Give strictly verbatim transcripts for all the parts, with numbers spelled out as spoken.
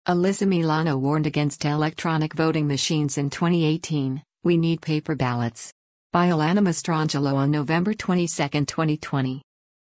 Alyssa Milano warned against electronic voting machines in twenty eighteen, "We need paper ballots." By Alana Mastrangelo on November twenty-second, twenty twenty.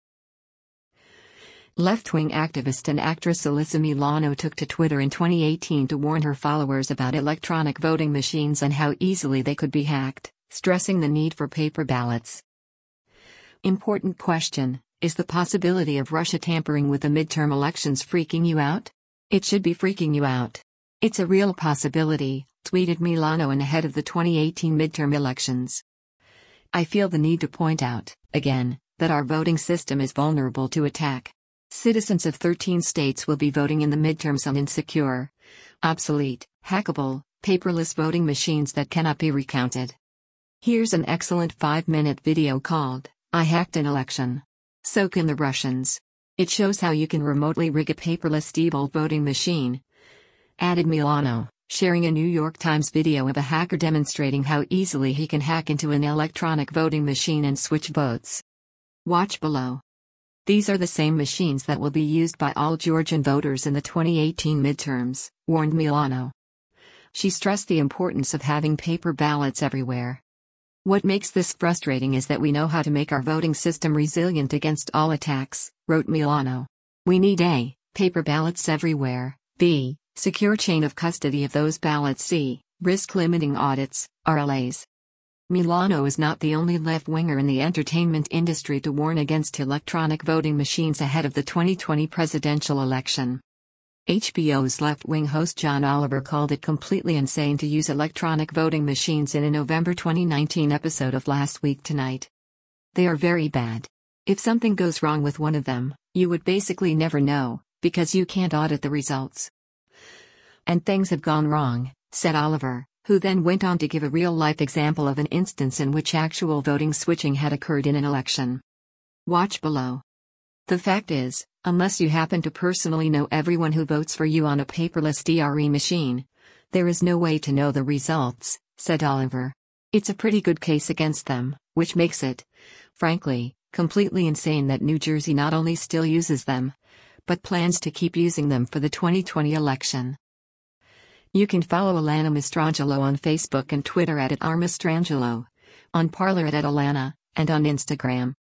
Left-wing activist and actress Alyssa Milano took to Twitter in twenty eighteen to warn her followers about electronic voting machines and how easily they could be hacked, stressing the need for paper ballots. Important question: is the possibility of Russia tampering with the midterm elections freaking you out? It should be freaking you out. It's a real possibility, tweeted Milano ahead of the twenty eighteen midterm elections. "I feel the need to point out, again, that our voting system is vulnerable to attack. Citizens of thirteen states will be voting in the midterms on insecure, obsolete, hackable, paperless voting machines that cannot be recounted." Here's an excellent five-minute video called, "I Hacked an Election. Soak in the Russians." It shows how you can remotely rig a paperless Diebold voting machine, added Milano, sharing a New York Times video of a hacker demonstrating how easily he can hack into an electronic voting machine and switch votes. Watch below. "These are the same machines that will be used by all Georgian voters in the twenty eighteen midterms," warned Milano. She stressed the importance of having paper ballots everywhere. "What makes this frustrating is that we know how to make our voting system resilient against all attacks," wrote Milano. "We need A. paper ballots everywhere, B. secure chain of custody of those ballots, C. risk-limiting audits, R L As." Milano is not the only left-winger in the entertainment industry to warn against electronic voting machines ahead of the twenty twenty presidential election. H B O's left-wing host John Oliver called it completely insane to use electronic voting machines in a November twenty nineteen episode of Last Week Tonight. "They are very bad. If something goes wrong with one of them, you would basically never know, because you can't audit the results. And things have gone wrong," said Oliver, who then went on to give a real-life example of an instance in which actual voting switching had occurred in an election. Watch below. "The fact is, unless you happen to personally know everyone who votes for you on a paperless D R E machine, there is no way to know the results," said Oliver. "It's a pretty good case against them, which makes it, frankly, completely insane that New Jersey not only still uses them, but plans to keep using them for the twenty twenty election." You can follow Alana Mastrangelo on Facebook and Twitter at, at r mastrangelo, on Parler at, at Alana, and on Instagram